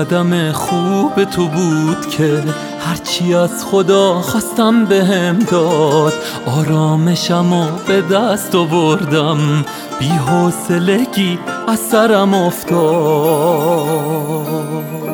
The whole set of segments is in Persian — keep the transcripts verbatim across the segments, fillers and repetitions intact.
قدم خوب تو بود که هرچی از خدا خواستم بهم داد. آرامشمو به دست آوردم، بی حوصلگی از سرم افتاد.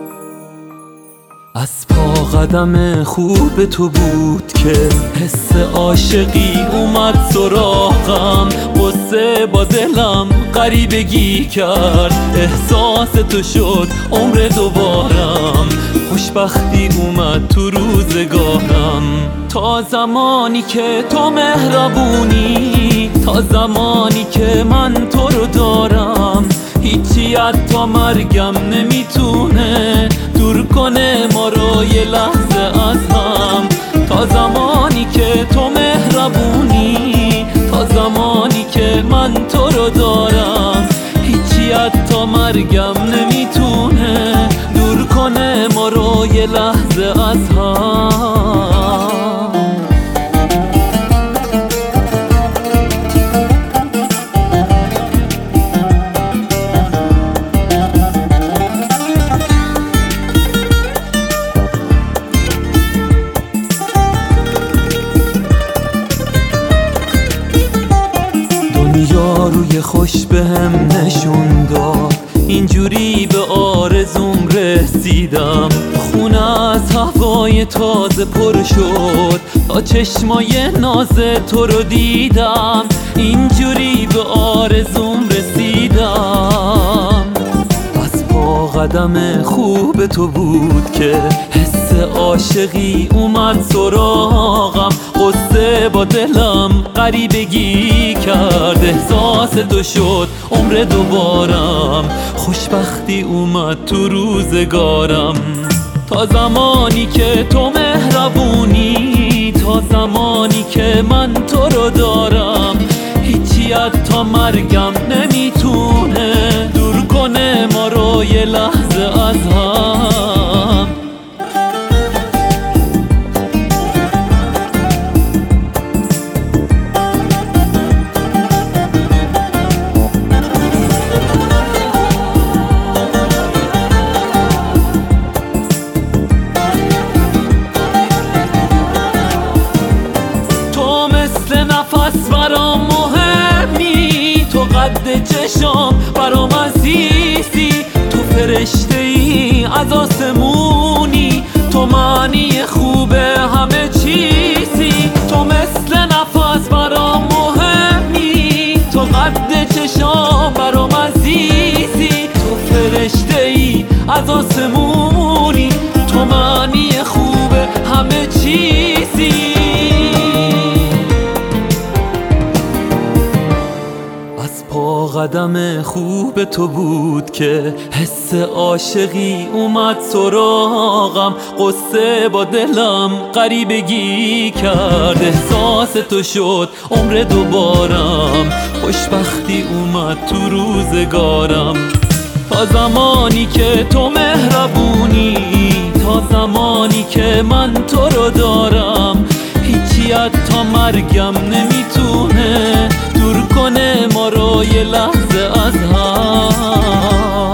از پا قدم خوب تو بود که حس عاشقی اومد سراغم. قصه با دلم غریبگی کرد، احساس تو شد عمر دوبارم. خوشبختی اومد تو روزگارم. تا زمانی که تو مهربونی، تا زمانی که من تو رو دارم، هیچی حتی مرگم نمیتونه دور کنه ما رو یه لحظه از هم. تا زمانی که تو مهربونی، تا زمانی که من تو رو دارم، هیچی حتی مرگم نمیتونه دور کنه ما رو یه لحظه از هم. دنیا روی خوش بهم نشون داد، اینجوری به آرزوم رسیدم. خونه از هوای تازه پر شد، تا چشمای ناز تو رو دیدم. اینجوری به آرزوم رسیدم. از پا قدم خوب تو بود که حس عاشقی اومد سراغم. قصه با دلم غریبگی کرد، احساس تو شد عمر دوبارم. خوشبختی اومد تو روزگارم. تا زمانی که تو مهربونی، تا زمانی که من تو رو دارم، هیچی حتی مرگم نمیتونه دور کنه ما رو یه لحظه از هم. نفس برام مهمی، تو قد چشام برام عزیزی. تو فرشته ای از آسمونی، تو معنی خوب همه چیزی. تو مثل نفس برام مهمی، تو قد چشام برام عزیزی. تو فرشته ای از آسمونی، تو معنی خوب همه چیزی. پا قدم خوب تو بود که حس عاشقی اومد سراغم. قصه با دلم غریبگی کرد، احساس تو شد عمر دوبارم. خوشبختی اومد تو روزگارم. تا زمانی که تو مهربونی، تا زمانی که من تو رو دارم، هیچی حتی مرگم نمیتونه دور کنه ما رو یه لحظه از هم.